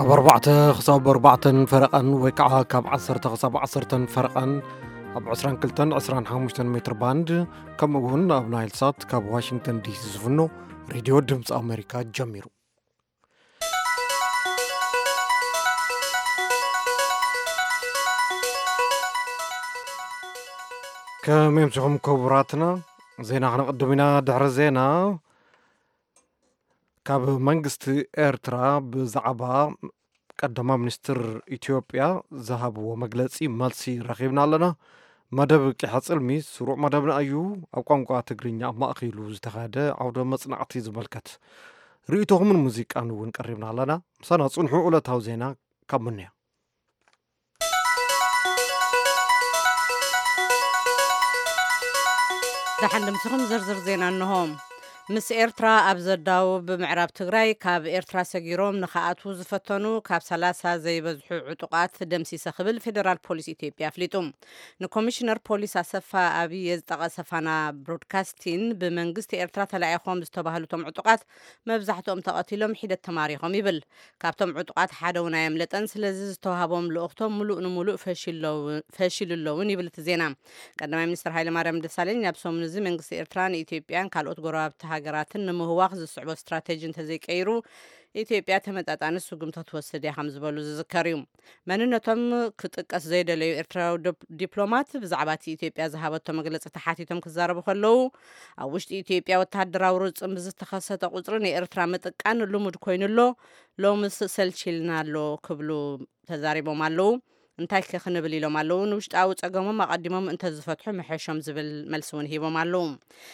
ካብ 4 ክሳብ 4 فرقን ወይ ከዓ ካብ 10 ክሳብ 10 فرقን ኣብ 22 25 ሜትር ባንድ ከምኡ እውን ኣብ ናይል ሳት ካብ ዋሽንግተን ዲሲ ዝፍኖ ሬድዮ ድምፂ ኣሜሪካ ጀሚሩ كميمسكم كبراتنا زينا خنقدمنا دحر زينا كاب منغست ኤርትራ ብዛዕባ ቀዳማ ሚኒስትር ኢትዮጵያ ዝሃብዎ መግለጺ መልሲ ረኺብና ኣለና መደብ ቂሐጽልሚ ስሩዕ መደብና እዩ ኣብ ቋንቋ ትግርኛ ማእኺሉ ዝተኻደ ዓውደ መጽናዕቲ ዝመልከት ርእይቶኹምን ሙዚቃን እውን ቀሪብና ኣለና ምሳና ጽንሑ ዕለታዊ ዜና ካብ ምንያ دحن مسخم زرزر زينا النهوم مس إيرترا أبزداو بمعراب تغراي كاب إيرترا سجيروم نخاطو زفتنو كاب سلاسة زي بزحو عطقات دمسي سخبل فيدرال بوليس إثيوبيا فليتوم نكوميشنر بوليس أسفا أبي يزدغ سفانا برودكاستين بمنغست إيرترا تلاعيخوم زتباهلوتوم عطقات مبزحتوم تقاتلوم حيدة تماريخوم يبل كابتوم عطقات حادونا يملتن سلزز توهابوم لأختوم ملوء فاشل اللون يبل تزينا قدما منستر هايلي ماريم دسالين يابسوم نزي منغست إيرتران إثيوبيان كالوت قرابت هاجراتن نمهواخ زصعب استراتيجي تزيقيرو ኢትዮጵያ ተመጣጣነ ሱጉምታት ወሰደ ሓምዝበሉ ዝዝከሪዩ መንነቶም ክጥቀስ ዘይደለዩ ኤርትራዊ ዲፕሎማት ብዛዕባ ኢትዮጵያ ዝሃበቶ መግለጺ ተሓቲቶም ክዛረቡ ከለው ኣብ ውሽጢ ኢትዮጵያ ወተሃደራዊ ርጽም ብዝተኸሰተ ቁጽሪ ንኤርትራ ምጥቃን ልሙድ ኮይኑሎ ሎምስ ሰልችልናሎ ክብሉ ተዛሪቦም ኣለው እንታይ ከኽንብል ኢሎም ኣለው ንውሽጣዊ ጸገሞም ኣቀዲሞም እንተዝፈትሑ መሐሾም ዝብል መልሲ እውን ሂቦም ኣለው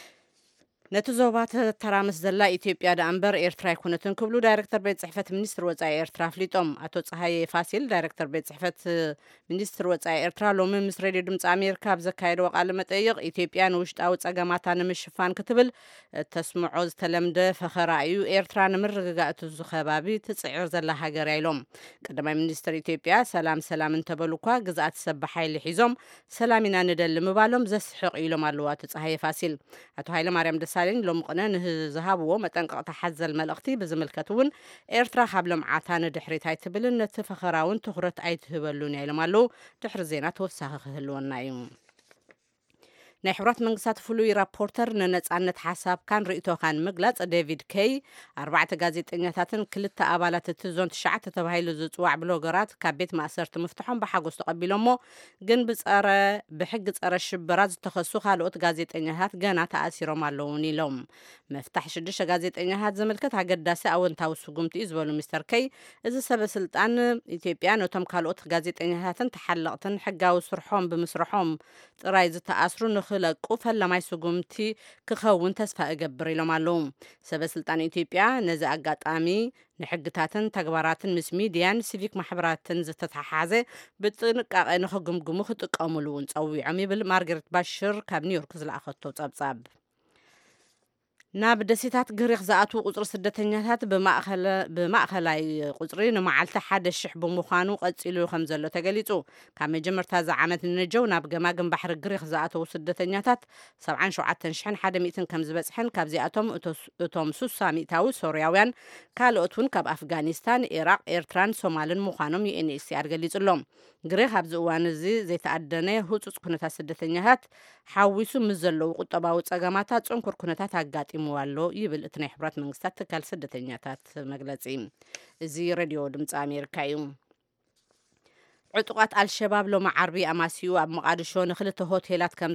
ነትዞባት ተራምስ ዘላ ኢትዮጵያ ዳንበር ኤርትራ ይኩነትን ክብሉ ዳይሬክተር ቤት ጽሕፈት ሚኒስትር ወጻኢ ኤርትራ ፍሊጦም አቶ ፀሐይ ፋሲል ዳይሬክተር ቤት ጽሕፈት ሚኒስትር ወጻኢ ኤርትራ ሎሚ ምስ ሬድዮ ድምፂ ኣሜሪካ ብዘካየደው ቃለ መጠይቅ ኢትዮጵያ ንውሽጣዊ ጸገማታ ንምሽፋን ክትብል ተስምዖ ዝተለምደ ፈኸራ እዩ ኤርትራ ንምርግጋእ እቲ ከባቢ ትጽዕር ዘላ ሃገር ኢሎም ቀዳማይ ሚኒስትር ኢትዮጵያ ሰላም እንተበሉኳ ግዛኣት ሰባሕ ሓይሊ ሒዞም ሰላም ኢና ንደሊ ምባሎም ዘስሕቕ ኢሎም ኣለው አቶ ፀሐይ ፋሲል አቶ ሃይለ ማርያም ደሳለኝ ሎም ቅነ ንዝሃብዎ መጠንቀቕታ ሓዘል መልእኽቲ ብዝምልከት እውን ኤርትራ ካብሎም ዓታ ንድሕሪት ኣይትብልን ነቲ ፈኸራውን ትኹረት ኣይትህበሉን ኢሎም ኣለው ድሕሪ ዜና ተወሳኺ ክህልወና እዩ ናይ ሕብራት መንግስታት ፍሉይ ራፖርተር ንነጻነት ሓሳብካን ርእይቶኻን ምግላጽ ዴቪድ ኬይ 4 ጋዜጠኛታትን 2 ኣባላት እቲ ዞን 9 ተባሂሉ ዝጽዋዕ ብሎገራት ካብ ቤት ማእሰርቲ ምፍትሖም ብሓጎስ ተቐቢሎሞ ግን ብሕጊ ጸረ ሽበራ ዝተኸሱ ካልኦት ጋዜጠኛታት ገና ተኣሲሮም ኣለውን ኢሎም መፍታሕ 6 ጋዜጠኛታት ዘመልከት ኣገዳሲ ኣወንታዊ ስጉምቲ እዩ ዝበሉ ሚስተር ኬይ እዚ ሰበስልጣን ኢትዮጵያ ነቶም ካልኦት ጋዜጠኛታትን ተሓለቕትን ሕጋዊ ስርሖም ብምስርሖም ጥራይ ዝተኣስሩ ንኽለቁ ፈላማይ ስጉምቲ ክኸውን ተስፋ እገብር ኢሎም ኣለው ሰበስልጣን ኢትዮጵያ ነዚ ኣጋጣሚ ንሕግታትን ተግባራትን ምስ ሚድያን ሲቪክ ማሕበራትን ዝተተሓሓዘ ብጥንቃቐ ንኽግምግሙ ክጥቀሙሉ እውን ፀዊዖም ይብል ማርገሬት ባሽር ካብ ኒውዮርክ ዝለኣኸቶ ጸብጻብ ናብ ደሴታት ግሪክ ዝኣትዉ ቁጽሪ ስደተኛታት ብማእኸላይ ቁጽሪ ንመዓልቲ 1,000 ብምዃኑ ቀጺሉ ከም ዘሎ ተገሊጹ ካብ መጀመርታ ዝዓመት ንነጀው ናብ ገማግም ባሕሪ ግሪክ ዝኣተዉ ስደተኛታት 77,100 ከም ዝበጽሐን ካብዚኣቶም እቶም 60,000 ሶርያውያን ካልኦት እውን ካብ ኣፍጋኒስታን ኢራቅ ኤርትራን ሶማልን ምዃኖም ዩኤንኤችሲአር ገሊጹሎም ግሪክ ኣብዚ እዋን እዚ ዘይተኣደነ ህጹጽ ኩነታት ስደተኛታት ሓዊሱ ምስ ዘለዉ ቁጠባዊ ጸገማታት ጽንኩር ኩነታት ኣጋጢምዋሎ ይብል እቲ ናይ ሕብራት መንግስታት ትካል ስደተኛታት መግለጺ እዚ ሬድዮ ድምፂ ኣሜሪካ እዩ ዕጡቃት አልሸባብ ሎማ ዓርቢ ኣማሲኡ ኣብ መቃድሾ ንክልተ ሆቴላት ከም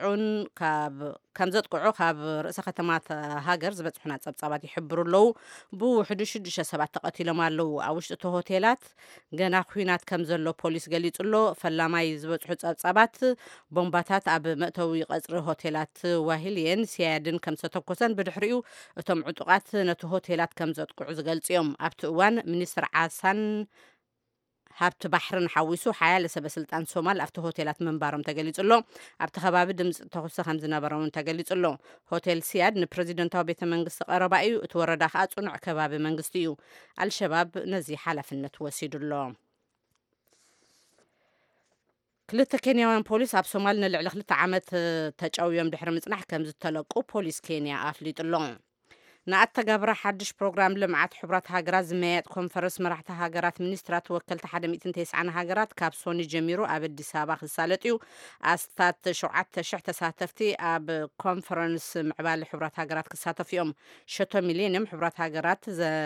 ዘጥቅዑ ካብ ርእሰ ከተማት ሃገር ዝበፅሑና ጸብጻባት ይሕብሩ ኣለው ብውሕዱ 6 ሰባት ተቐቲሎም ኣለው ኣብ ውሽጢ ሆቴላት ገና ኩናት ከም ዘሎ ፖሊስ ገሊጹሎ ፈላማይ ዝበፅሑ ጸብጻባት ቦምባታት ኣብ መእተዊ ቀጽሪ ሆቴላት ዋሂልየን ሲያድን ከም ዝተተኮሰን ብድሕሪኡ እቶም ዕጡቃት ነቲ ሆቴላት ከም ዘጥቅዑ ዝገልጽዮም ኣብቲ እዋን ሚኒስትር ዓሳን ሃብቲ ባሕርን ሓዊሱ ሓያለ ሰበስልጣን ሶማል ኣብቲ ሆቴላት መንባሮም ተገሊጹሎ ኣብቲ ከባቢ ድምፂ ተኹሰ ከም ዝነበረውን ተገሊጹሎ ሆቴል ሲያድ ንፕሬዚደንታዊ ቤተ መንግስቲ ቀረባ እዩ እቲ ወረዳ ከዓ ጽኑዕ ከባቢ መንግስቲ እዩ አልሸባብ ነዚ ሓላፍነት ወሲዱሎ ክልተ ኬንያውያን ፖሊስ ኣብ ሶማል ንልዕሊ 2 ዓመት ተጫውዮም ድሕሪ ምጽናሕ ከም ዝተለቁ ፖሊስ ኬንያ ኣፍሊጡሎ ንኣተጋብራ ሓድሽ ፕሮግራም ልምዓት ሕቡራት ሃገራት ዝመያጥ ኮንፈረንስ መራሕቲ ሃገራት ሚኒስትራት ወከልቲ 190 ሃገራት ካብ ሶኒ ጀሚሩ ኣብ ኣዲስ ኣበባ ክሳለጥ እዩ። ኣስታት 7,000 ተሳተፍቲ ኣብ ኮንፈረንስ ምዕባለ ሕቡራት ሃገራት ክሳተፉ እዮም። ሸቶ ሚልዮን ሕቡራት ሃገራት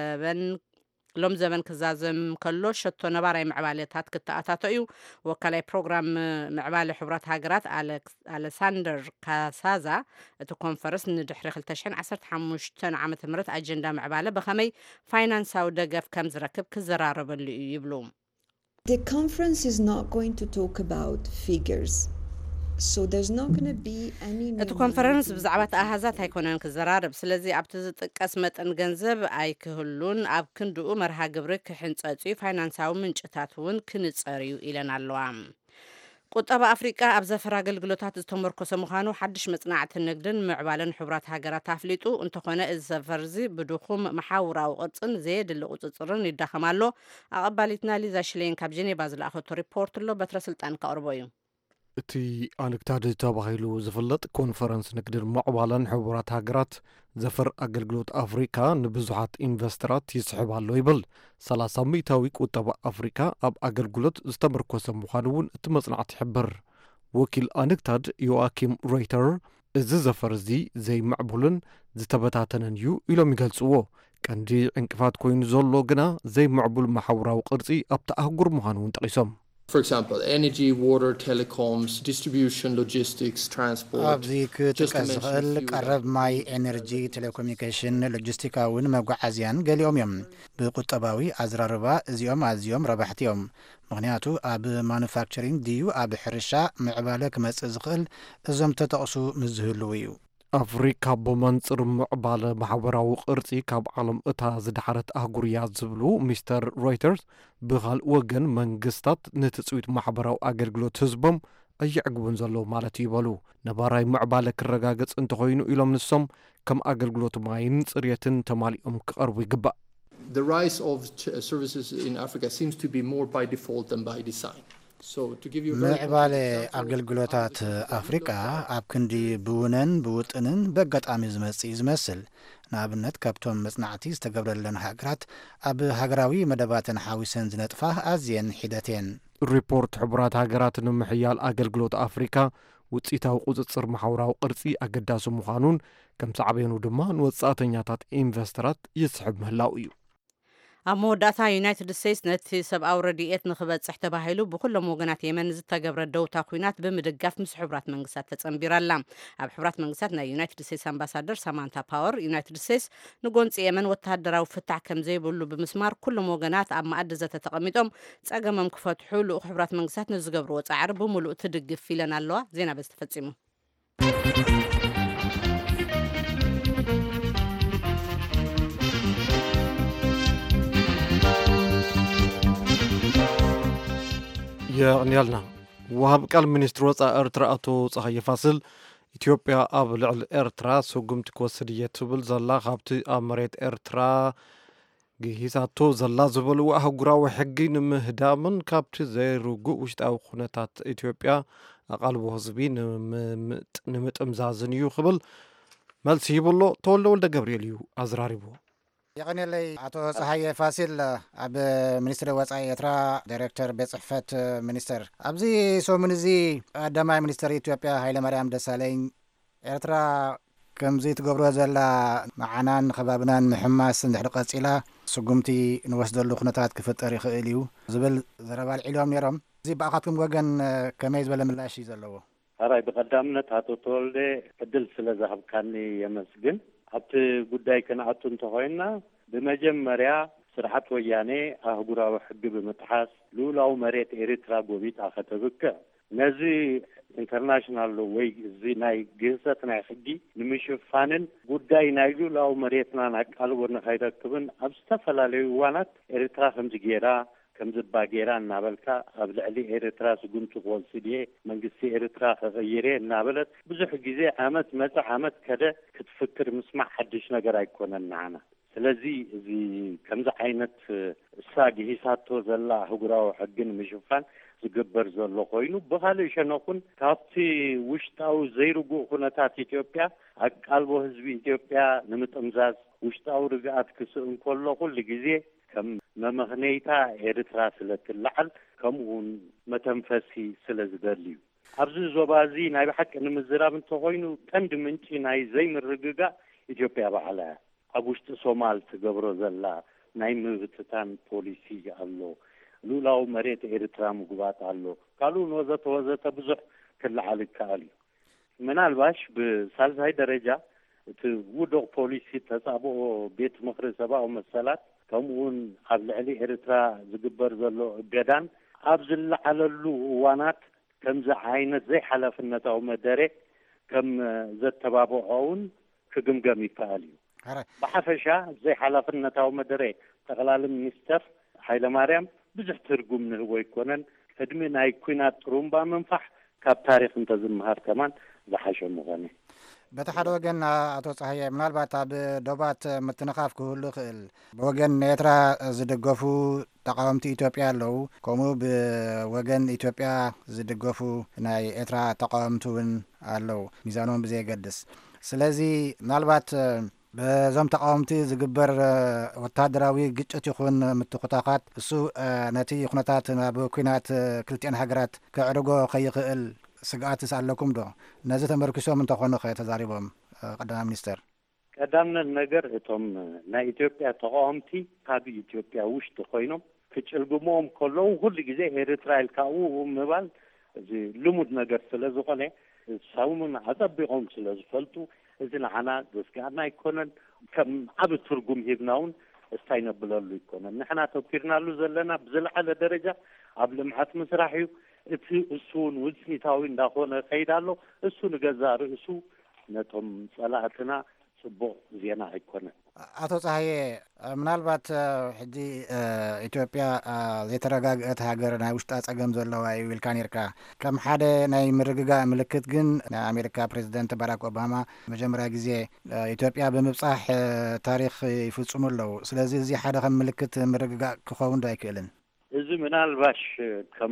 ሎም ዘበን ክዛዘም ከሎ ሸቶ ነባራይ ምዕባለታት ክተኣታቶ እዩ። ወካላይ ፕሮግራም ምዕባለ ሕቡራት ሃገራት ኣሌክሳንደር ካሳዛ እቲ ኮንፈረንስ ንድሕሪ 2015 ዓመተ ምህረት ኣጀንዳ ምዕባለ በኸመይ ፋይናንሳዊ ደገፍ ከም ዝረክብ ክዘራረበሉ እዩ ይብሉ። The conference is not going to talk about figures. So there's not going to be any እቲ ኮንፈረንስ ብዛዕባ ኣሃዛት ኣይኮነን ክዘራርብ። ስለዚ ኣብቲ ዝጥቀስ መጠን ገንዘብ ኣይክህሉን ኣብ ክንድኡ መርሃ ግብሪ ክሕንፀፅ ፋይናንሳዊ ምንጭታት እውን ክንፀር እዩ ኢለን ኣለዋ። ቁጠባ ኣፍሪቃ ኣብ ዘፈር ኣገልግሎታት ዝተመርኮሰ ምዃኑ ሓድሽ መጽናዕቲ ንግድን ምዕባለን ሕቡራት ሃገራት ኣፍሊጡ እንተኾነ እዚ ሰፈር እዚ ብድኹም መሓውራዊ ቅርፅን ዘየድሊ ቁፅፅርን ይዳኸም ኣሎ። ኣቐባሊትና ሊዛ ሽሌን ካብ ጀኔቫ ዝለኣኸቶ ሪፖርት ኣሎ በትረ ስልጣን ከቕርቦ እዩ። እቲ ኣንክታድ ተባሂሉ ዝፍለጥ ኮንፈረንስ ንግድን ምዕባለን ሕቡራት ሃገራት ዘፈር ኣገልግሎት ኣፍሪካ ንብዙሓት ኢንቨስተራት ይስሕብ ኣሎ ይብል። 30 ሚእታዊ ቁጠባ ኣፍሪካ ኣብ ኣገልግሎት ዝተመርኮሰ ምዃኑ እውን እቲ መጽናዕቲ ይሕብር። ወኪል ኣንክታድ ዮኣኪም ሮይተር እዚ ዘፈር እዚ ዘይምዕቡልን ዝተበታተነን እዩ ኢሎም ይገልጽዎ። ቀንዲ ዕንቅፋት ኮይኑ ዘሎ ግና ዘይምዕቡል ማሕበራዊ ቅርጺ ኣብቲ ኣህጉር ምዃኑ እውን ጠቒሶም። For example, energy, water, telecoms, distribution, logistics, transport. ኣብዚ ክጥቀስ ዝኽእል ቀረብ ማይ፣ ኤነርጂ፣ ቴሌኮሙኒኬሽን፣ ሎጂስቲካውን መጓዓዝያን ገሊኦም እዮም። ብቁጠባዊ ኣዘራርባ እዚኦም ኣዝዮም ረባሕቲ እዮም። ምክንያቱ ኣብ ማኑፋክቸሪንግ ድዩ ኣብ ሕርሻ ምዕባለ ክመጽእ ዝኽእል እዞም ተጠቕሱ ምዝህልው እዩ። ኣፍሪካ ብመንፅር ምዕባለ ማሕበራዊ ቅርፂ ካብ ዓለም እታ ዝዳሓረት ኣህጉር እያ ዝብሉ ሚስተር ሮይተርስ ብኻልእ ወገን መንግስታት ንትፅቢት ማሕበራዊ ኣገልግሎት ህዝቦም እይዕግቡን ዘለዉ ማለት ይበሉ። ነባራይ ምዕባለ ክረጋገጽ እንተኮይኑ ኢሎም ንሶም ከም ኣገልግሎት ማይን ጽርየትን ተማሊኦም ክቐርቡ ይግባእ። The rise of services in Africa seems to be more by default than by design. ምዕባለ ኣገልግሎታት ኣፍሪቃ ኣብ ክንዲ ብውነን ብውጥንን በጋጣሚ ዝመጽእ ዝመስል። ንኣብነት ካብቶም መጽናዕቲ ዝተገብረለን ሃገራት ኣብ ሃገራዊ መደባትን ሓዊሰን ዝነጥፋ ኣዝየን ሒደትን። ሪፖርት ሕቡራት ሃገራት ንምሕያል ኣገልግሎት ኣፍሪካ ውፅኢታዊ ቁፅፅር ማሕበራዊ ቅርፂ ኣገዳሲ ምዃኑን ከም ሳዕቤኑ ድማ ንወጻእተኛታት ኢንቨስተራት ይስሕብ ምህላው እዩ። ኣብ መወዳእታ ዩናይትድ ስቴትስ ነቲ ሰብኣዊ ረድኤት ንኽበጽሕ ተባሂሉ ብኩሎም ወገናት የመን ዝተገብረ ደውታ ኩናት ብምድጋፍ ምስ ሕቡራት መንግስታት ተጸንቢራላ። ኣብ ሕቡራት መንግስታት ናይ ዩናይትድ ስቴትስ ኣምባሳደር ሳማንታ ፓወር ዩናይትድ ስቴትስ ንጎንፂ የመን ወተሃደራዊ ፍታሕ ከም ዘይብሉ ብምስማር ኩሎም ወገናት ኣብ ማኣዲ ዘተ ተቐሚጦም ጸገሞም ክፈትሑ ልኡኽ ሕቡራት መንግስታት ንዝገብርዎ ጻዕሪ ብምሉእ ትድግፍ ኢለን ኣለዋ። ዜና በዚ ተፈጺሙ። የቅንያልና ወሃብ ቃል ሚኒስትር ወፃኢ ኤርትራ ኣቶ ፀሃየ ፋሲል ኢትዮጵያ ኣብ ልዕሊ ኤርትራ ስጉምቲ ክወስድ እየ ትብል ዘላ ካብቲ ኣብ መሬት ኤርትራ ግሂሳቶ ዘላ ዝበልዎ ኣህጉራዊ ሕጊ ንምህዳምን ካብቲ ዘይርጉእ ውሽጣዊ ኩነታት ኢትዮጵያ ኣቓልቦ ህዝቢ ንምጥምዛዝን እዩ ክብል መልሲ ይብሎ ተወልደ ወልደ ገብርኤል እዩ ኣዝራሪብዎ። የቀኒለይ አቶ ፀሃየ ፋሲል ኣብ ሚኒስትሪ ወፃኢ ኤርትራ ዳይሬክተር ቤት ጽሕፈት ሚኒስተር ኣብዚ ሰሙን እዚ ቀዳማይ ሚኒስትር ኢትዮጵያ ሃይለማርያም ደሳለኝ ኤርትራ ከምዚ ትገብሮ ዘላ መዓናን ከባብናን ምሕማስ እንድሕሪ ቀፂላ ስጉምቲ ንወስደሉ ኩነታት ክፍጠር ይኽእል እዩ ዝብል ዘረባ ኣልዒሎም ነይሮም። እዚ ብኣኻትኩም ወገን ከመይ ዝበለ ምላሽ እዩ ዘለዎ? ኣራይ ብቐዳምነት አቶ ተወልደ ዕድል ስለ ዝሃብካኒ የመስግን። ኣብቲ ጉዳይ ክንኣቱ እንተኾይና ብመጀመርያ ስርዓት ወያኔ ኣህጉራዊ ሕጊ ብምጥሓስ ልኡላዊ መሬት ኤርትራ ጎቢጣ ከተብክዕ ነዚ ኢንተርናሽናል ወይ እዚ ናይ ግህሰት ናይ ሕጊ ንምሽፋንን ጉዳይ ናይ ልኡላዊ መሬትና ኣቃልቦ ንኸይረክብን ኣብ ዝተፈላለዩ እዋናት ኤርትራ ከምዚ ጌራ ከምዚ ባጌራ እናበልካ ኣብ ልዕሊ ኤርትራ ስጉምቲ ክወስድ እየ መንግስቲ ኤርትራ ከቐይረ እናበለት ብዙሕ ግዜ ዓመት መፅእ ዓመት ከደ ክትፍክር ምስማዕ ሓድሽ ነገር ኣይኮነን ንዓና። ስለዚ እዚ ከምዚ ዓይነት እሳ ግሂሳቶ ዘላ ኣህጉራዊ ሕግን ምሽፋን ዝግበር ዘሎ ኮይኑ ብኻልእ ሸነኹን ካብቲ ውሽጣዊ ዘይርጉእ ኩነታት ኢትዮጵያ ኣቃልቦ ህዝቢ ኢትዮጵያ ንምጥምዛዝ ውሽጣዊ ርግኣት ክስእን ከሎ ኩሉ ግዜ ከም መመኽነይታ ኤርትራ ስለትለዓል ከምኡውን መተንፈሲ ስለ ዝደሊ እዩ ኣብዚ ዞባ እዚ ናይ ብሓቂ ንምዝራብ እንተኮይኑ ቀንዲ ምንጪ ናይ ዘይምርግጋእ ኢትዮጵያ ባዕላ ኣብ ውሽጢ ሶማል ትገብሮ ዘላ ናይ ምብትታን ፖሊሲ ኣሎ ሉላዊ መሬት ኤርትራ ምግባጥ ኣሎ ካልኡን ወዘተ ብዙሕ ክለዓል ይከኣል እዩ ምናልባሽ ብሳልሳይ ደረጃ እቲ ውድቕ ፖሊሲ ተጻብኦ ቤት ምክሪ ሰብኣዊ መሰላት ከምኡውን ኣብ ልዕሊ ኤርትራ ዝግበር ዘሎ እገዳን ኣብ ዝለዓለሉ እዋናት ከምዚ ዓይነት ዘይሓላፍነታዊ መደረ ከም ዘተባብዖውን ክግምገም ይከኣል እዩ ብሓፈሻ ዘይሓላፍነታዊ መደረ ጠቕላሊ ሚኒስተር ሃይለማርያም ብዙሕ ትርጉም ንህቦ ይኮነን ቅድሚ ናይ ኩናት ጥሩምባ መንፋሕ ካብ ታሪክ እንተዝምሃር ከማን ዝሓሸ ምኾነ በቲ ሓደ ወገን ኣቶ ፀሃየ ምናልባት ኣብ ዶባት ምትንኻፍ ክህሉ ክእል ብወገን ኤርትራ ዝድገፉ ተቃወምቲ ኢትዮጵያ ኣለዉ ከምኡ ብወገን ኢትዮጵያ ዝድገፉ ናይ ኤርትራ ተቃወምቲ እውን ኣለዉ ሚዛኖም ብዘይገድስ ስለዚ ምናልባት በዞም ተቃወምቲ ዝግበር ወታደራዊ ግጭት ይኹን ምትኩታኻት እሱ ነቲ ኩነታት ናብ ኩናት ክልቲአን ሃገራት ከዕርጎ ከይኽእል ስግኣትስ ኣለኩም ዶ ነዚ ተመርኪሶም እንተኾኑ ተዛሪቦም ቀዳማይ ሚኒስተር ቀዳምነት ነገር እቶም ናይ ኢትዮጵያ ተቃወምቲ ካብ ኢትዮጵያ ውሽጢ ኮይኖም ክጭልግሞም ከለዉ ኩሉ ግዜ ኤርትራ ኢልካኡ ምባል እዚ ልሙድ ነገር ስለ ዝኾነ ሳውምን ኣፀቢቖም ስለ ዝፈልጡ እዚ ንዓና ዘስጋኣና ኣይኮነን ከም ዓብ ትርጉም ሂብና እውን እስታይ ነብለሉ ይኮነን ንሕና ተኪርናሉ ዘለና ብዝለዓለ ደረጃ ኣብ ልምዓት ምስራሕ እዩ እቲ እሱን ውፅኢታዊ እንዳኾነ ከይድ ኣሎ እሱ ንገዛ ርእሱ ነቶም ጸላእትና ጽቡቕ ዜና ኣይኮነን ኣቶ ፀሃየ ምናልባት ሕጂ ኢትዮጵያ ዘይተረጋግአት ሃገር ናይ ውሽጣ ፀገም ዘለዋ እዩ ኢልካ ነርካ ከም ሓደ ናይ ምርግጋእ ምልክት ግን ናይ ኣሜሪካ ፕሬዚደንት ባራክ ኦባማ መጀመርያ ግዜ ኢትዮጵያ ብምብፃሕ ታሪክ ይፍፅሙ ኣለዉ ስለዚ እዚ ሓደ ከም ምልክት ምርግጋእ ክኸውን ዶ ኣይክእልን እዚ ምናልባሽ ከም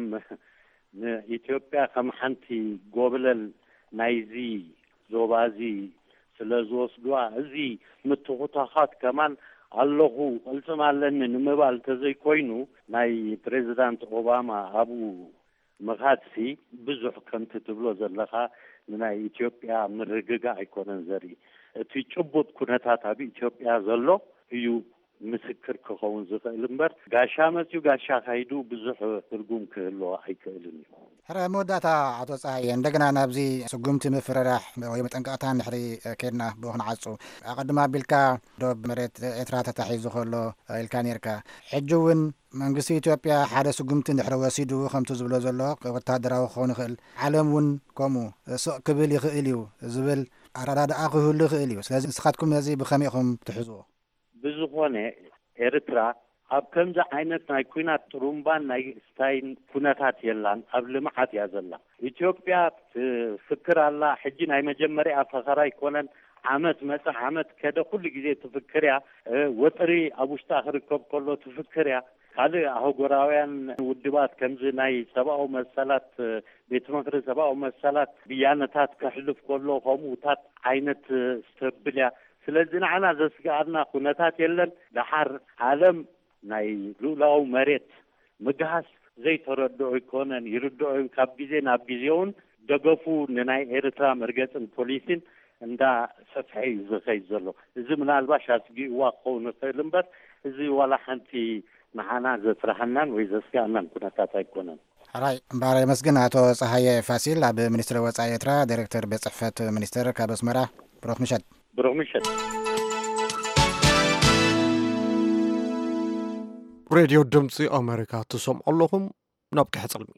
ንኢትዮጵያ ከም ሓንቲ ጎብለል ናይዚ ዞባ እዚ ስለ ዝወስድዋ እዚ ምትኹታኻት ከማን ኣለኹ ቅልፅም ኣለኒ ንምባል ተዘይኮይኑ ናይ ፕሬዚዳንት ኦባማ ኣብኡ ምኻድሲ ብዙሕ ከምቲ ትብሎ ዘለኻ ንናይ ኢትዮጵያ ምርግጋእ ኣይኮነን ዘርኢ እቲ ጭቡጥ ኩነታት ኣብ ኢትዮጵያ ዘሎ እዩ ምስክር ክኸውን ዝኽእል እምበር ጋሻ መፅኡ ጋሻ ካይዱ ብዙሕ ትርጉም ክህልዎ ኣይክእልን እዩ ሕረ መወዳእታ ኣቶ ፀሃየ እንደገና ናብዚ ስጉምቲ ምፍርራሕ ወይ መጠንቀቕታ ንሕሪ ከድና ብኡ ክንዓፁ ኣቐድማ ኣቢልካ ዶብ መሬት ኤርትራ ተታሒዙ ከሎ ኢልካ ነርካ ሕጂ እውን መንግስቲ ኢትዮጵያ ሓደ ስጉምቲ ንድሕሪ ወሲዱ ከምቲ ዝብሎ ዘሎ ወታደራዊ ክኸውን ይኽእል ዓለም እውን ከምኡ ስቕ ክብል ይኽእል እዩ ዝብል ኣረዳድኣ ክህሉ ይኽእል እዩ ስለዚ ንስኻትኩም ነዚ ብኸመይ ኢኹም ትሕዝዎ ብዝኾነ ኤርትራ ኣብ ከምዚ ዓይነት ናይ ኩናት ጥሩምባን ናይ ስታይን ኩነታት የላን ኣብ ልምዓት እያ ዘላ ኢትዮጵያ ትፍክር ኣላ ሕጂ ናይ መጀመርያ ፈኸራ ይኮነን ዓመት መፅሕ ዓመት ከደ ኩሉ ግዜ ትፍክር እያ ወጥሪ ኣብ ውሽጣ ክርከብ ከሎ ትፍክር እያ ካልእ ኣህጉራውያን ውድባት ከምዚ ናይ ሰብኣዊ መሰላት ቤት ምክሪ ሰብኣዊ መሰላት ብያነታት ከሕልፍ ከሎ ከምኡታት ዓይነት ዝተብል እያ ስለዚ ንዓና ዘስጋኣና ኩነታት የለን ድሓር ዓለም ናይ ሉላዊ መሬት ምግሃስ ዘይተረድዑ ይኮነን ይርድዑ ካብ ግዜ ናብ ግዜ እውን ደገፉ ንናይ ኤርትራ መርገፅን ፖሊሲን እንዳ ሰፍሐ እዩ ዝኸይድ ዘሎ እዚ ምናልባሽ ኣስጊእዋ ክኸውን ይኽእል እምበር እዚ ዋላ ሓንቲ ንዓና ዘስራሐናን ወይ ዘስጋኣናን ኩነታት ኣይኮነን ሕራይ እምበረ መስግን ኣቶ ፀሃየ ፋሲል ኣብ ሚኒስትሪ ወፃኢ ኤርትራ ዳይሬክተር ቤት ፅሕፈት ሚኒስተር ካብ ኣስመራ ብሩኽ ምሸት ብሩኽ ምሸት ሬድዮ ድምፂ ኣሜሪካ ትሰምዑ ኣለኹም ናብ ክሕፅልሚ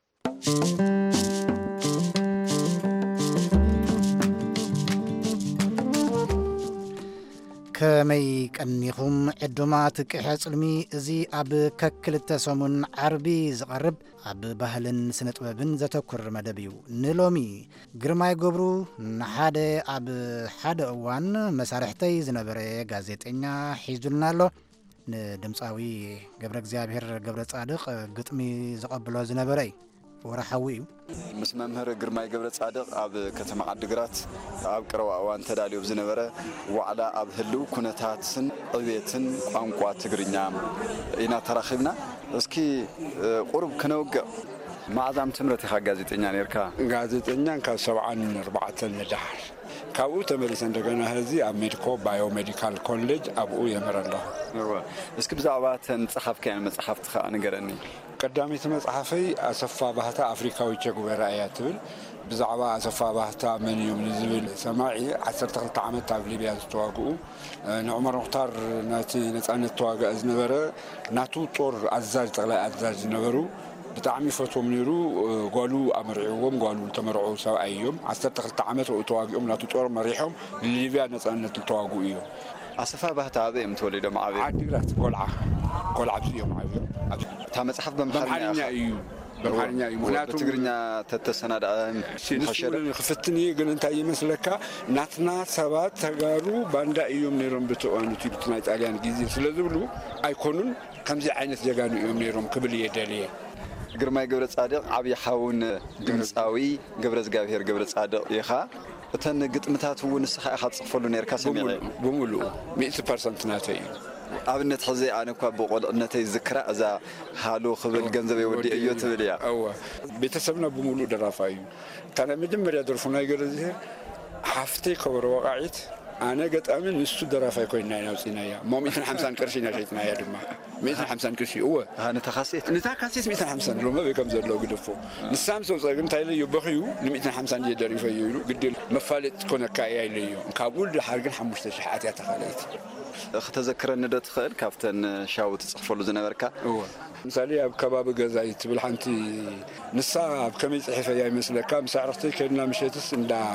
ከመይ ቀኒኹም ዕዱማት ቅሕፅልሚ እዚ ኣብ ከክልተ ሰሙን ዓርቢ ዝቐርብ ኣብ ባህልን ስነ ጥበብን ዘተኩር መደብ እዩ ንሎሚ ግርማይ ገብሩ ንሓደ ኣብ ሓደ እዋን መሳርሕተይ ዝነበረ ጋዜጠኛ ሒዙልና ኣሎ ንድምፃዊ ገብረ እግዚኣብሔር ገብረ ጻድቕ ግጥሚ ዘቐብሎ ዝነበረ እዩ ወርሓዊ እዩ ምስ መምህር ግርማይ ገብረ ጻድቕ ኣብ ከተማ ዓዲግራት ኣብ ቀረባ እዋን ተዳልዩ ዝነበረ ዋዕላ ኣብ ህልው ኩነታትን ዕብየትን ቋንቋ ትግርኛ ኢና ተራኺብና እስኪ ቁርብ ክነውግዕ ማዕዛም ትምረት ኢኻ ጋዜጠኛ ነርካ ጋዜጠኛ ካብ 74 ንዳሕር ካብኡ ተመሊሰ እንደገና ህዚ ኣብ ሜዲኮ ባዮሜዲካል ኮሌጅ ኣብኡ የመረ ኣለኹ እስኪ ብዛዕባ ተን ጸሓፍከያን መጽሓፍቲ ኸ ንገረኒ ቀዳሚት መጽሓፈይ ኣሰፋ ባህታ ኣፍሪካዊ ቸጉበራ እያ ትብል ብዛዕባ ኣሰፋ ባህታ መን እዮም ንዝብል ሰማዒ 12 ዓመት ኣብ ሊብያ ዝተዋግኡ ንዑመር ሙኽታር ናቲ ነጻነት ተዋግአ ዝነበረ ናቱ ጦር ኣዛዥ ጠቕላይ ኣዛዥ ዝነበሩ ብጣዕሚ ፈትዎም ነይሩ ጓሉ ኣመሪዕዎም ጓሉ ተመርዑ ሰብኣይ እዮም 12 ዓመት ተዋጊኦም ናቱ ጦር መሪሖም ሊብያ ነጻነት ተዋግኡ እዮም ኣሰፋ ባህታ ኣበይ ተወሊዶም ዓብዮም ዓዲግራት ቆልዓ እዮም ዓብዮም እታ መጽሓፍ በምሓርኛ እዩ በምሓርኛ እዩ ምክንያቱም ትግርኛ ተተሰናዳ ክፍትኒ ግን እንታይ ይመስለካ ናትና ሰባት ተጋሩ ባንዳ እዮም ነይሮም ብትዋኑ ቲብት ናይ ጣልያን ጊዜ ስለዝብሉ ኣይኮኑን ከምዚ ዓይነት ጀጋኑ እዮም ነይሮም ክብል የደልየ ግርማይ ገብረ ጻድቕ ዓብይ ሓውን ድምፃዊ ገብረ እግዚአብሔር ገብረ ጻድቕ ኢኻ እተን ግጥምታት እውን ንስኻ ኢኻ ትጽሕፈሉ ነርካ ሰሚዐ ብምሉኡ 100% ናተይ እዩ ኣብነት ሕዚ ኣነ እኳ ብቆልዕነተይ ዝክራ እዛ ሃሎ ክብል ገንዘብ የወዲ እዮ ትብል እያ ቤተሰብና ብምሉእ ደራፋ እዩ እታ ናይ መጀመርያ ደርፉ ናይ ገብረ እግዚአብሔር ሓፍተይ ከበሮ ወቃዒት ኣነ ገጣሚ ንሱ ደራፋይ ኮይና ናውፂናያ 150 ቅርሺ ናሸይጥናያ ድማ 150 ቅርሺ እወ ነታ ካሴት 150 ሎማ በከም ዘሎ ግድፎ ንሳም ሰው ጸግን ታይለ ይበኺዩ ን150 የደሪፈ ይሉ ግድል መፋለጥ ኮነካ ያይለዩ ካብኡ ድሓርግን 5000 ኣትያ ተኻለይት ከተዘክረኒ ዶ ትኽእል ካብተን ሻው ትጽሕፈሉ ዝነበርካ እወ ምሳሌ ኣብ ከባቢ ገዛ ይትብል ሓንቲ ንሳ ኣብ ከመይ ጽሒፈያ ይመስለካ ምሳዕርኽተይ ከድና ምሸትስ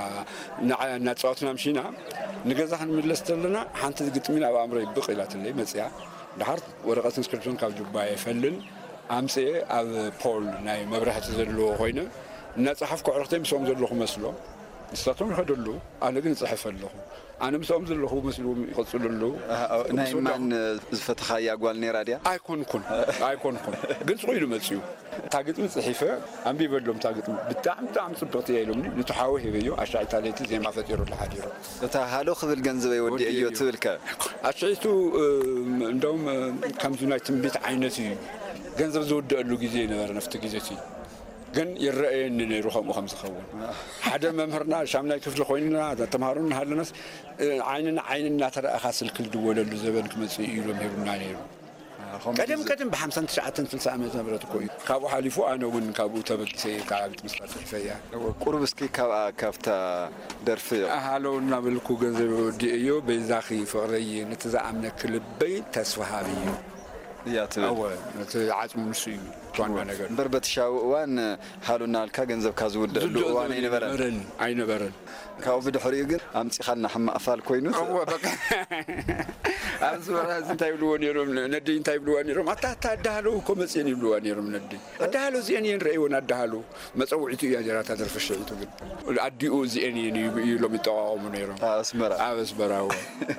እናፃወትና ምሽና ንገዛ ክንምለስ ተለና ሓንቲ ግጥሚን ኣብ ኣእምሮ ይብቕ ኢላትለይ መፅያ ድሓር ወረቐትን ስክሪፕቶን ካብ ጁባ የፈልን ኣምፅአ ኣብ ፖል ናይ መብራህቲ ዘለዎ ኮይነ እናፅሓፍ ክዕርኽተይ ምስኦም ዘለኹ መስሎ ንሳቶም ይኸደሉ ኣነ ግን እጽሕፍ ኣለኹ ኣነ ምስኦም ዘለኹ መስሉ ይቕፅሉሉ ናይ ማን ዝፈተኻያ ጓል ነይራ ድያ ኣይኮንኩን ግን ጽቑ ኢሉ መፅዩ እታ ግጥሚ ጽሒፈ ኣንቢበሎም እታ ግጥሚ ብጣዕሚ ጽብቕቲ እያ ኢሎምኒ ንትሓወ ሂበዮ ኣሻዒታ ለይቲ ዜማ ፈጢሩሉ ሓዲሩ እታ ሃሎ ክብል ገንዘብ የወዲ እዮ ትብልከ ኣሻዒቱ እንደውም ከምዚ ናይ ትንቢት ዓይነት እዩ ገንዘብ ዝውድአሉ ግዜ ነበረ ነፍቲ ግዜቲ ግን ይረአየኒ ነይሩ ከምኡ ከም ዝኸውን ሓደ መምህርና ሻምናይ ክፍሊ ኮይንና ተምሃሩና ሃለናስ ዓይንና ተረኣኻ ስልክ ዝድወለሉ ዘበን ክመፅእ ኢሎም ሂቡና ነይሩ ቀደም ብ59 ዓመተ ምህረት እኮ እዩ ካብኡ ሓሊፉ ኣነ እውን ካብኡ ተበጊሰ ካብ ምስፋር ጽሕፈያ ቁርብ እስኪ ካብታ ደርፊ ሃሎውና ብልኩ ገንዘብ ወዲ እዮ በዛኺ ፍቕረይ ነቲ ዝኣምነክ ልበይ ተስፋሃብ እዩ يا أول عزم نسي تونا نقول بربت شاو وان حالنا الكا جنزب كازود وان أين برن كاو بدو حريقر أمتي خلنا حما أفعل كوينوس هو بقى أمسوا هذا تايبلوان يروم ندين تايبلوان يروم أتا دهلو كمسين يبلوان يروم ندين دهلو زينين رأيون دهلو ما سويتوا يا جرات هذا الفشل تقول الأديو زينين يلوم يتعاون يروم أسمر هو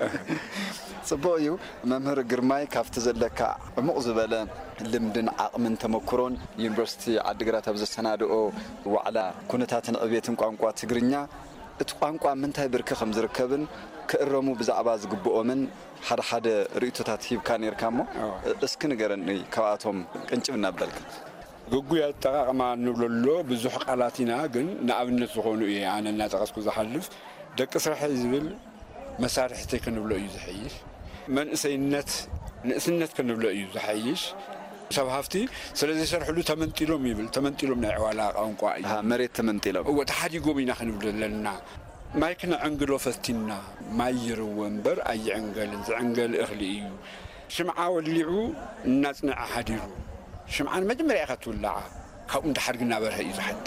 صبايو ممهر جرماي كافت زلكا مؤذبة لمدن عقمن تمكرون يونيفرسيتي عدغرات ابز السنادو وعلى كنتاتن ابيتن قانقوا تግርኛ ቋንቋ ምንታይ ብርክ ከም ዝርከብን ክእረሙ ብዛዕባ ዝግብኦምን ሓደ ርእቶታት ሂብካ ነርካሞ እስኪ ንገረኒ ካብኣቶም ቅንጭብና በልክ ጉጉ ያጠቃቀማ ንብለሎ ብዙሕ ቃላቲና ግን ንኣብነት ዝኾኑ እየ ኣነ እናጠቀስኩ ዝሓልፍ ደቂ ስራሕ ዝብል መሳርሕቲ ክንብሎ እዩ ዝሕይሽ መንእሰይነት ንእስነት ክንብሎ እዩ ዝሕይሽ شبهفتي سلزي شرحلو تمنتيلوم يبل تمنتيلوم نعوالا قانقوا ها مريت تمنتيلوم هو تحدي قومينا خنبللنا ما يكن عنقلو فتينا ما يرو ومبر اي عنقل اخليو شمعه وليعو الناس نع حديرو شمعان مجمريا خاتولعا كاو انت حرقنا برها يزحد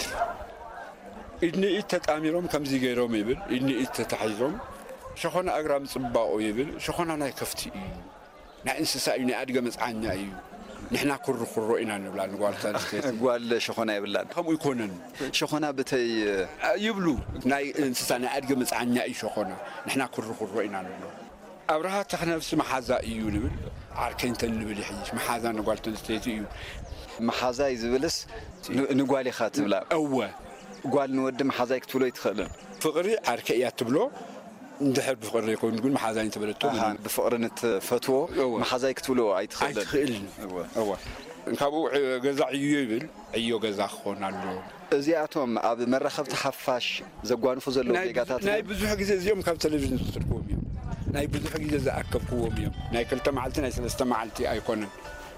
إني إتتاميرهم كم زي غيرهم يبل إني إتتحيزهم شخونا أقرام صباقو يبل شخونا نايكفتي نا إنسسا أدقى مسعانيا إيو نحنا كرو إنا نبلا نقول تانستيت قال شخونا يبلان هم يكونن شخونا بتي يبلو ناي إنسسا أدقى مسعانيا إي شخونا نحنا كرو إنا نبلا أبرها تخنا نفس محازا إيو نبل عاركين تنبل يحيش محازا نقول تانستيت إيو محازاي زبلس نقالي خاتب لا أول قال نود محازاي كتولو يتخلن فقري عركيات تبلو ندحر بفقر يكون نقول محازاي تبلتو بفقر نتفتو محازاي كتولو يتخلن أول نكابو جزع يبل عيو جزع خونالو እዚኣቶም ኣብ መራኸብቲ ሓፋሽ ዘጓንፉ ዘለዉ ዜጋታት ናይ ብዙሕ ግዜ እዚኦም ካብ ቴሌቪዥን ዝትርክዎም እዮም ናይ ብዙሕ ግዜ ዝኣከብክዎም እዮም ናይ 2 መዓልቲ ናይ 3 መዓልቲ ኣይኮነን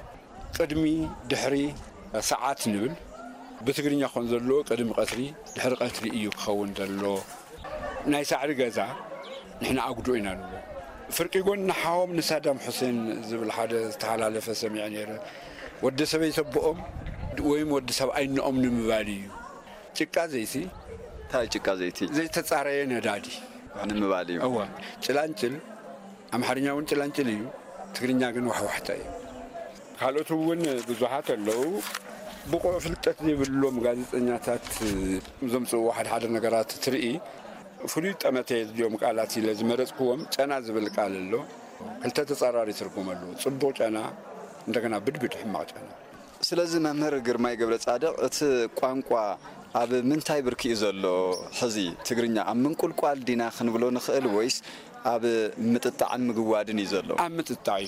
ቅድሚ ድሕሪ ሰዓት ንብል ብትግርኛ ኮን ዘሎ ቅድሚ ቀትሪ ድሕሪ ቀትሪ እዩ ክኸውን ዘሎ ናይ ሳዕሪ ገዛ ንሕና ኣጉዶ ኢና ንብሎ ፍርቂ ጎን ንሓዎም ንሳዳም ሁሴን ዝብል ሓደ ዝተሓላለፈ ሰሚዐ ነይረ ወዲ ሰበይ ሰብኦም ወይም ወዲ ሰብኣይ ንኦም ንምባል እዩ ጭቃ ዘይቲ ታይ ጭቃ ዘይቲ ዘይተጻረየ ነዳዲ ንምባል እዩ እዋ ጭላንጭል ኣምሓርኛውን ጭላንጭል እዩ ትግርኛ ግን ዋሕዋሕታ እዩ ካልኦት እውን ብዙሓት ኣለው ብቑዕ ፍልጠት ዘይብሎም ጋዜጠኛታት ዘምፅኡ ሓደ ነገራት ትርኢ ፍሉይ ጠመተ እዚኦም ቃላት ኢለ ዝመረፅክዎም ጨና ዝብል ቃል ኣሎ ክልተ ተጻራሪ ትርጉም ኣለዎ ጽቡቕ ጨና እንደገና ብድብድ ሕማቕ ጨና ስለዚ መምህር ግርማይ ገብረ ጻድቕ እቲ ቋንቋ ኣብ ምንታይ ብርኪ ዘሎ ሕዚ ትግርኛ ኣብ ምንቁልቋል ዲና ክንብሎ ንኽእል ወይስ ኣብ ምጥጣዕን ምግዋድን እዩ ዘሎ ኣብ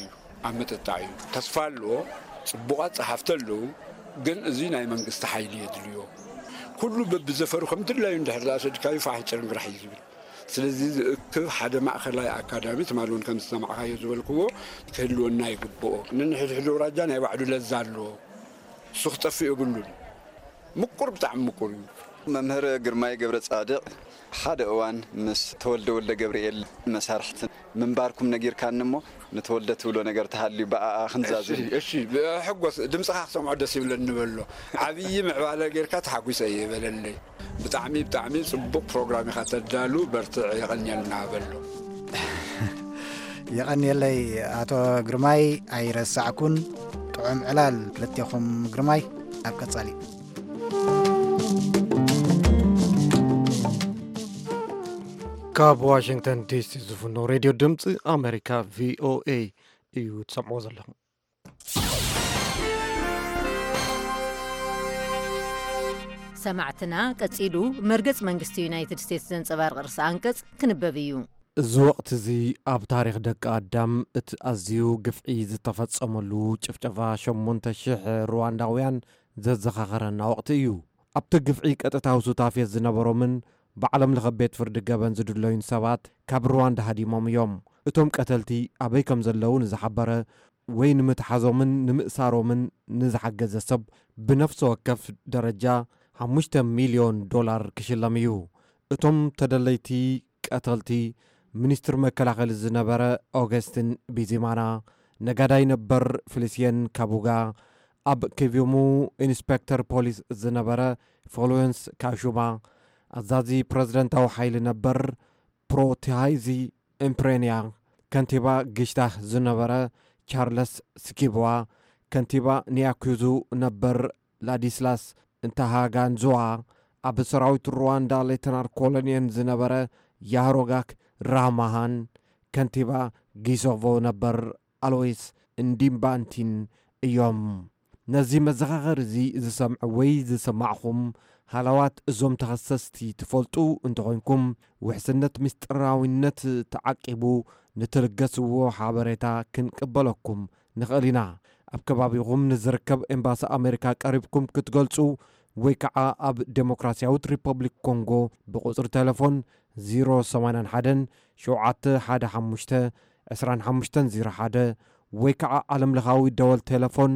ምጥጣዕ እዩ ተስፋ ኣለዎ ጽቡቓት ጸሓፍቲ ኣለዉ ግን እዚ ናይ መንግስቲ ሓይሊ የድልዮ ኩሉ በብዘፈሩ ከም ድላዩ እንድሕር ዝኣሰድካዩ ፋሕ ጭርንግራሕ እዩ ዝብል ስለዚ ዝእክብ ሓደ ማእኸላይ ኣካዳሚ ትማል እውን ከም ዝሰማዕካዮ ዝበልክዎ ክህልወና ይግብኦ ንንሕድሕዱ ራጃ ናይ ባዕሉ ለዛ ኣለዎ እሱ ክጠፍእ የብሉን ምቁር ብጣዕሚ ምቁር እዩ መምህር ግርማይ ገብረ ጻድቕ ሓደ እዋን ምስ ተወልደ ወልደ ገብርኤል መሳርሕቲ ምንባርኩም ነጊርካን እሞ ንተወልደ ትብሎ ነገር ተሃልዩ በኣ ክንዛዝም እሺ ብሕጎስ ድምፅኻ ክሰምዖ ደስ ይብለኒ ንበሎ ዓብዪ ምዕባለ ጌርካ ተሓጒሰ የበለለይ ብጣዕሚ ጽቡቕ ፕሮግራም ኢኻ ተዳሉ በርትዕ የቐንየልና በሎ የቐንየለይ ኣቶ ግርማይ ኣይረሳዕኩን ጥዑም ዕላል ክልቴኹም ግርማይ ኣብ ቀጻሊ ካብ ዋሽንግተን ዲሲ ዝፍኖ ሬድዮ ድምፂ ኣሜሪካ ቪኦኤ እዩ ትሰምዕዎ ዘለኹም ሰማዕትና ቀጺሉ መርገጽ መንግስቲ ዩናይትድ ስቴትስ ዘንጸባርቕ ርእሲ አንቀጽ ክንበብ እዩ እዚ ወቅት እዚ ኣብ ታሪክ ደቂ ኣዳም እቲ ኣዝዩ ግፍዒ ዝተፈጸመሉ ጭፍጨፋ 8,000 ሩዋንዳውያን ዘዘኻኸረና ወቅቲ እዩ ኣብቲ ግፍዒ ቀጥታዊ ሱታፌት ዝነበሮምን ብዓለም ለኸ ቤት ፍርዲ ገበን ዝድለዩን ሰባት ካብ ሩዋንዳ ሃዲሞም እዮም እቶም ቀተልቲ ኣበይ ከም ዘለዉ ንዝሓበረ ወይ ንምትሓዞምን ንምእሳሮምን ንዝሓገዘ ሰብ ብነፍሲ ወከፍ ደረጃ $5 ሚልዮን ክሽለም እዩ እቶም ተደለይቲ ቀተልቲ ሚኒስትር መከላኸሊ ዝነበረ ኦገስትን ቢዚማና ነጋዳይ ነበር ፊሊሲየን ካቡጋ ኣብ ኬቪሙ ኢንስፔክተር ፖሊስ ዝነበረ ፎሎዌንስ ካሹማ ኣዛዚ ፕሬዝደንታዊ ሓይሊ ነበር ፕሮቲሃይዚ ኢምፕሬንያ ከንቲባ ግሽታህ ዝነበረ ቻርለስ ስኪብዋ ከንቲባ ኒያኩዙ ነበር ላዲስላስ እንተሃጋንዙዋ ኣብ ሰራዊት ሩዋንዳ ሌተናር ኮሎኔል ዝነበረ ያሮጋክ ራማሃን ከንቲባ ጊሶቮ ነበር ኣሎይስ እንዲምባንቲን እዮም ነዚ መዘኻኸር እዚ ዝሰምዑ ወይ ዝሰማዕኹም ሃላዋት እዞም ተኸሰስቲ ትፈልጡ እንተኾንኩም ውሕስነት ምስጢራዊነት ተዓቂቡ ንትልገስዎ ሓበሬታ ክንቅበለኩም ንኽእል ኢና ኣብ ከባቢኹም ንዝርከብ ኤምባሲ ኣሜሪካ ቀሪብኩም ክትገልጹ ወይ ከዓ ኣብ ዴሞክራሲያዊት ሪፐብሊክ ኮንጎ ብቁፅሪ ቴሌፎን 081-715-2501 ወይ ከዓ ዓለም ለኻዊ ደወል ቴሌፎን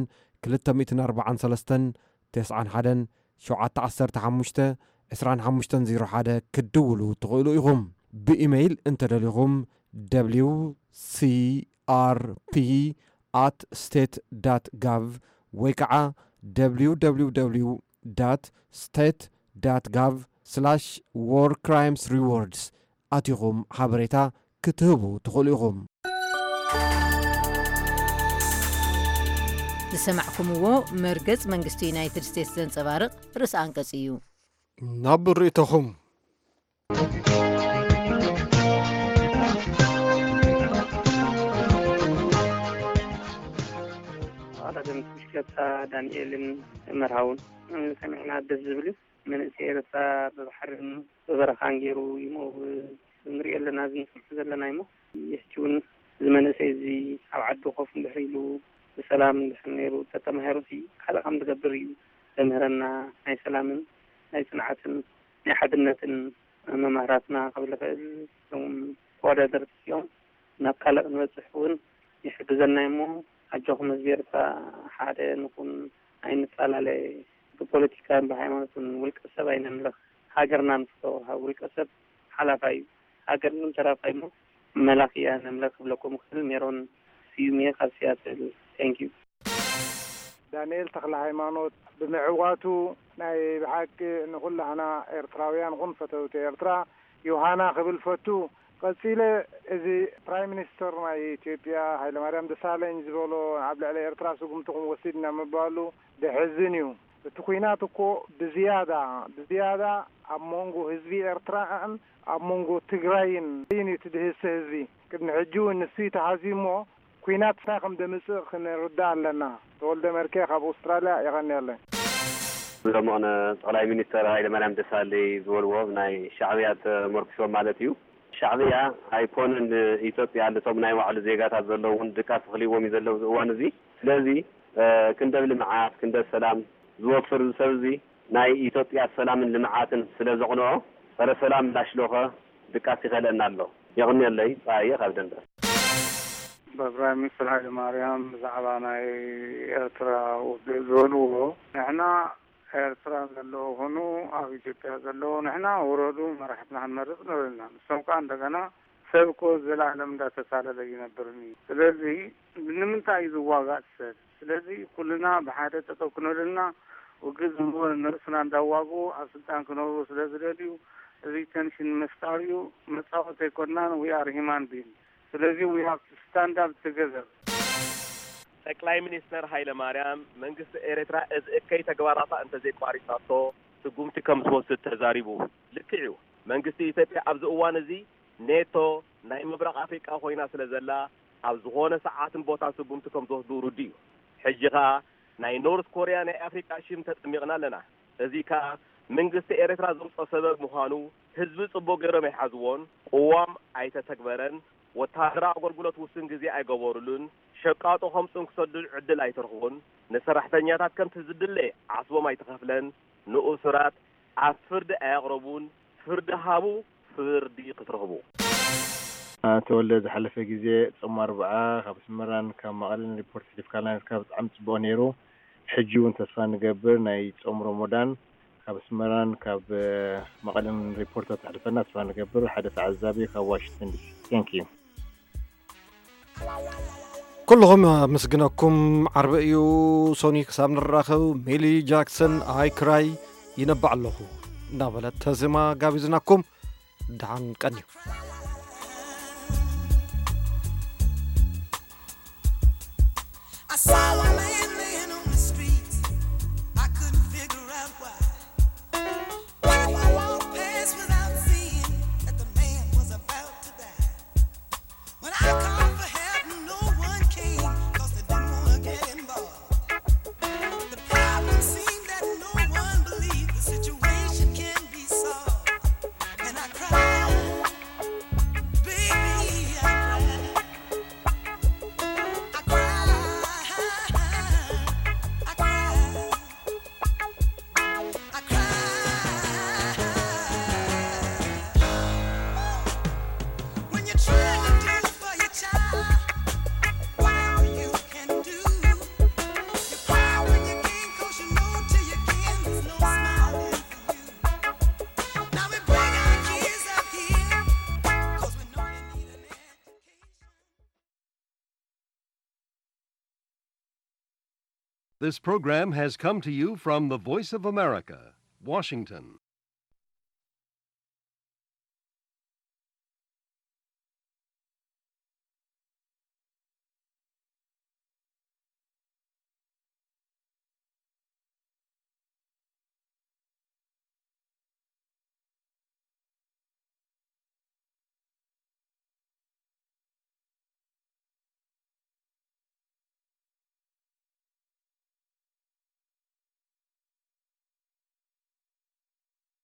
243-715-2501 ክድውሉ ትኽእሉ ኢኹም ብኢሜይል እንተደሊኹም wcrp@state.gov ወይ ከዓ www.state.gov/warcrimesrewards ኣቲኹም ሓበሬታ ክትህቡ ትኽእሉ ኢኹም ዝሰማዕኩምዎ መርገጽ መንግስቲ ዩናይትድ ስቴትስ ዘንጸባርቕ ርእሲ አንቀጽ እዩ ናብ ርእይቶኹም هذا مشكلة ለታ ዳንኤልን መርሃውን ሰሚዕና ደስ ዝብል መንእሰይ ኤርትራ በባሕርን በበረኻን ገይሩ ይሞት ንሪኦ ኣለና ዝንስልቲ ዘለና ይሞ የስቲውን ዝመንእሰይ እዚ ኣብ ዓዱ ኮፍ እንድሕር ኢሉ ብሰላም እንድሕር ነይሩ ተተማሂሩሲ ካልእ ከም ዝገብር እዩ ዘምህረና ናይ ሰላምን ናይ ጽንዓትን ናይ ሓድነትን መምሃራትና ክብል ክእል ተወዳደርቲ እዮም ናብ ካልእ ክንበፅሕ እውን ይሕግዘና እሞ ኣጆኹም ህዝቢ ኤርትራ ሓደ ንኹን ኣይንፈላለየ ብፖለቲካን ብሃይማኖትን ውልቀ ሰብ ኣይነምልኽ ሃገርና ንፍቶ ውልቀ ሰብ ሓላፋ እዩ ሃገር ምን ተራፋ እሞ መላኽ እያ ነምልኽ ክብለኩም ክእል ሜሮን ስዩምየ ካብ ሲያትል ቴንክ ዩ ዳንኤል ተክለ ሃይማኖት ብምዕዋቱ ናይ ብሓቂ ንኩላህና ኤርትራውያን ኩን ፈተውቲ ኤርትራ ዮሃና ክብል ፈቱ ቀፂለ እዚ ፕራይም ሚኒስተር ናይ ኢትዮጵያ ሃይለማርያም ደሳለኝ ዝበሎ ኣብ ልዕሊ ኤርትራ ስጉምትኩም ወሲድና ምባሉ ደሕዝን እዩ እቲ ኩናት እኮ ብዝያዳ ኣብ ሞንጎ ህዝቢ ኤርትራን ኣብ ሞንጎ ትግራይን እዩ ትድህሰ ህዝቢ ቅድሚ ሕጂ እውን ንሱ ተሓዚሞ ኩናት እንታይ ከም ደምፅእ ክንርዳእ ኣለና ተወልደ መርኬ ካብ ኣውስትራልያ ይቐኒ ኣለኝ ብሎምኦነ ጠቅላይ ሚኒስተር ሃይለማርያም ደሳለኝ ዝበልዎ ናይ ሻዕብያ ተመርኪሶም ማለት እዩ ሻዕብያ ኣይኮነን ኢትዮጵያ ኣለቶም ናይ ባዕሉ ዜጋታት ዘለውን ድቃስ ክልይዎም እዩ ዘለዉ እዋን እዚ ስለዚ ክንደብ ልምዓት ክንደብ ሰላም ዝወፍር ሰብ እዚ ናይ ኢትዮጵያ ሰላምን ልምዓትን ስለ ዘቕንዖ ፀረ ሰላም ላሽሎኸ ድቃስ ይኸለና ኣሎ ይቕኒየለይ ፀየ ካብ ደንደስ በፕራይም ሚኒስተር ሃይለማርያም ብዛዕባ ናይ ኤርትራ ዝበልዎ ንሕና ኤርትራ ዘለዎ ሆኑ ኣብ ኢትዮጵያ ዘለዎ ንሕና ውረዱ መራሕትና ክንመርፅ ንብልና ንሶም ከዓ እንደገና ሰብኮ ዘላለም እንዳተሳለለ ይነብርኒ ስለዚ ንምንታይ እዩ ዝዋጋእ ሰብ ስለዚ ኩልና ብሓደ ጠጠው ክንብልና ውግዝ ዝምዎ ንርእስና እንዳዋግኡ ኣብ ስልጣን ክነብሩ ስለ ዝደልዩ እዚ ቴንሽን መፍጣር እዩ መፃወት ኣይኮናን ዊ አር ሂማን ቢንግ ስለዚ ዊ ሃቭ ቱ ስታንድ አፕ ቱጌዘር ጠቅላይ ሚኒስተር ሃይለማርያም መንግስቲ ኤርትራ እዚ እከይ ተግባራታ እንተዘይቋሪጣቶ ስጉምቲ ከም ዝወስድ ተዛሪቡ ልክዕዩ መንግስቲ ኢትዮጵያ ኣብዚ እዋን እዚ ኔቶ ናይ ምብራቅ ኣፍሪቃ ኮይና ስለ ዘላ ኣብ ዝኾነ ሰዓትን ቦታ ስጉምቲ ከም ዝወስዱ ሩዲ እዩ ሕጂ ኸኣ ናይ ኖርት ኮርያ ናይ ኣፍሪቃ ሽም ተጠሚቕና ኣለና እዚ ከዓ መንግስቲ ኤርትራ ዘምፆ ሰበብ ምዃኑ ህዝቢ ጽቡቕ ገይሮም ይሓዝዎን ቅዋም ኣይተተግበረን ወታደራዊ አገልግሎት ውስን ጊዜ አይገበሩልን ሸቃጦ ኸምጽን ክሰድል ዕድል አይተርኹን ንሰራሕተኛታት ከምቲ ዝድለ ዓስቦም አይተኸፍለን ንኡስራት ኣብ ፍርዲ አያቕርቡን ፍርዲ ሃቡ ፍርዲ ክትረኽቡ ተወልደ ዝሓለፈ ጊዜ ጽም 4 ካብ ስመራን ካብ መቐለን ሪፖርት ዲፍካላን ካብ ጣዕም ጽቡቕ ነይሩ ሕጂ እውን ተስፋ ንገብር ናይ ጾም ረመዳን ካብ ስመራን ካብ መቐለን ሪፖርታት ተሕልፈና ተስፋ ንገብር ሓደ ተዓዛቢ ካብ ዋሽንግተን ዲሲ ቴንክ ዩ كلهم مسجنكم عربيو سونيك سامن الراخو ميلي جاكسون آي كراي ينبع له نابلت تزما قابزناكم دعان كنيو This program has come to you from the Voice of America, Washington.